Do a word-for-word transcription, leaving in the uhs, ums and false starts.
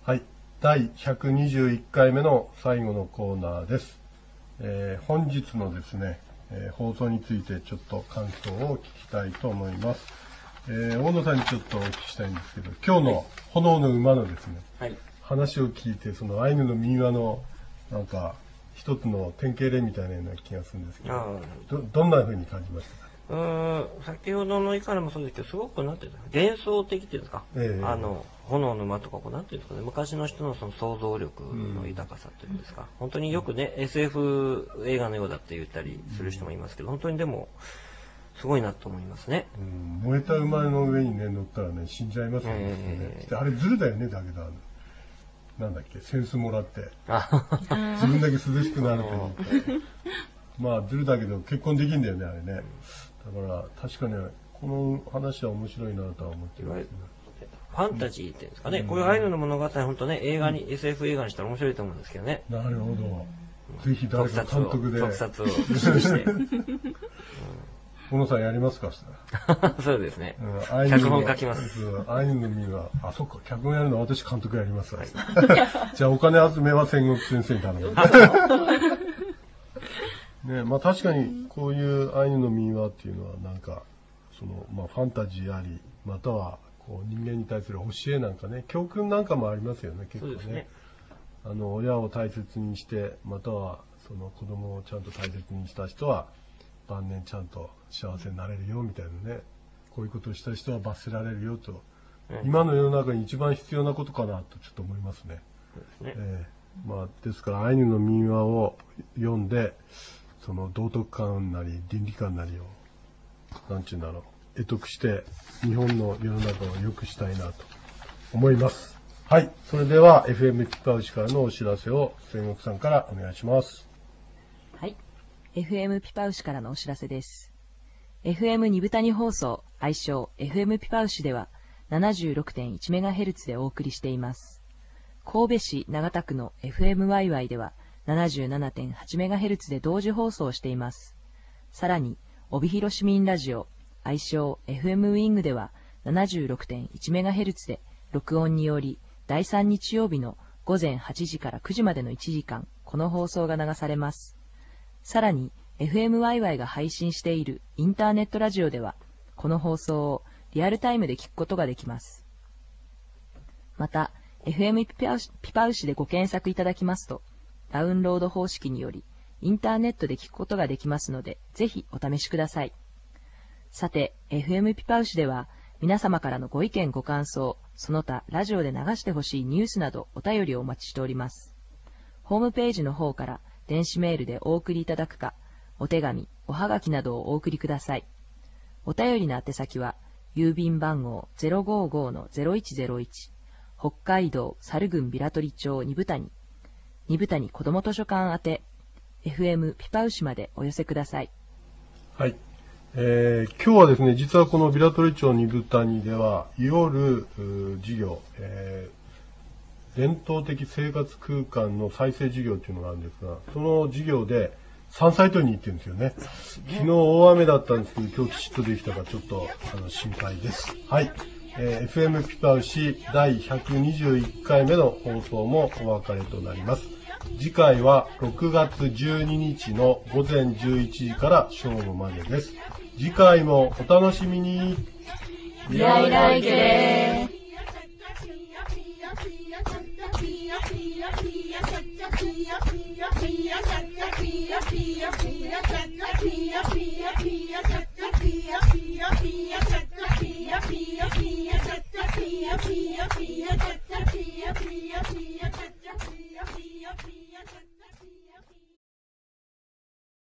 はい、だいひゃくにじゅういっかいめの最後のコーナーです。えー、本日のですね、えー、放送についてちょっと感想を聞きたいと思います。えー、大野さんにちょっとお聞きしたいんですけど、今日の炎の馬のですね、はい、話を聞いて、そのアイヌの民話のなんか一つの典型例みたいなような気がするんですけど、ど, どんな風に感じましたか？ うーん、先ほどの以下でもそうですけど、すごくなんていうの、幻想的っていうんですか、えー、あの炎の馬とかこうなんていうんですかね、昔の人のその想像力の豊かさっていうんですか、うん、本当によくね エスエフ 映画のようだって言ったりする人もいますけど、本当にでもすごいなと思いますね。 うん、燃えた馬の上にね乗ったらね死んじゃいますよね。えー、あれズルだよね。だけどあのなんだっけ、センスもらって自分だけ涼しくなると思ってまあズルだけど結婚できるんだよねあれね。だから確かにこの話は面白いなとは思ってます、ね、 ファンタジーっていうんですかね、うん、こういうアイヌの物語本当ね映画に、うん、エスエフ 映画にしたら面白いと思うんですけどね。 なるほど、うん、ぜひ誰か監督で特撮を意識して小野さんやりますか？ そうですね、うん、脚本書きます。 アイヌの実はあそっか、脚本やるのは私監督やりますわ、はい、じゃあお金集めは戦国先生に頼むね、まあ確かにこういうアイヌの民話っていうのはなんかその、まあ、ファンタジーあり、またはこう人間に対する教えなんかね、教訓なんかもありますよね。結構 ね, そうですね、あの親を大切にして、またはその子供をちゃんと大切にした人は晩年ちゃんと幸せになれるよみたいなね、こういうことをした人は罰せられるよと、うん、今の世の中に一番必要なことかなとちょっと思いますね。そうですね、えーまあ、ですからアイヌの民話を読んでその道徳観なり倫理観なりをなんちゅうんだろう、得得して日本の世の中を良くしたいなと思います。はい、それでは エフエム ピパウシからのお知らせを仙国さんからお願いします。 はい、エフエム ピパウシからのお知らせです。 エフエム にぶたに放送、愛称 エフエム ピパウシでは ななじゅうろくてんいちメガヘルツ でお送りしています。神戸市長田区の エフエムワイワイ では ななじゅうななてんはちメガヘルツ で同時放送しています。さらに帯広市民ラジオ愛称 エフエム ウィングでは ななじゅうろくてんいちメガヘルツ で録音によりだいさん日曜日のごぜんはちじからくじまでのいちじかんこの放送が流されます。さらに エフエムワイワイ が配信しているインターネットラジオではこの放送をリアルタイムで聞くことができます。また エフエム ピパウシでご検索いただきますとダウンロード方式によりインターネットで聞くことができますので、ぜひお試しください。さて、エフエム ピパウシでは、皆様からのご意見ご感想、その他ラジオで流してほしいニュースなどお便りをお待ちしております。ホームページの方から電子メールでお送りいただくか、お手紙、おはがきなどをお送りください。お便りの宛先は、郵便番号 ゼロごーごーのゼロいちゼロいち、北海道猿郡平取町二部谷、二部谷子ども図書館宛て、エフエム ピパウシまでお寄せください。 はい、えー、今日はですね、実はこの平取町二部谷では夜授業、えー、伝統的生活空間の再生授業というのがあるんですが、その授業で山菜採りに行ってるんですよね。昨日大雨だったんですけど、今日きちっとできたかちょっとあの心配です。はい、えー、エフエム ピパウシだいひゃくにじゅういっかいめの放送もお別れとなります。次回はろくがつじゅうににちのごぜんじゅういちじから正午までです。次回もお楽しみに。 いらいらいけー。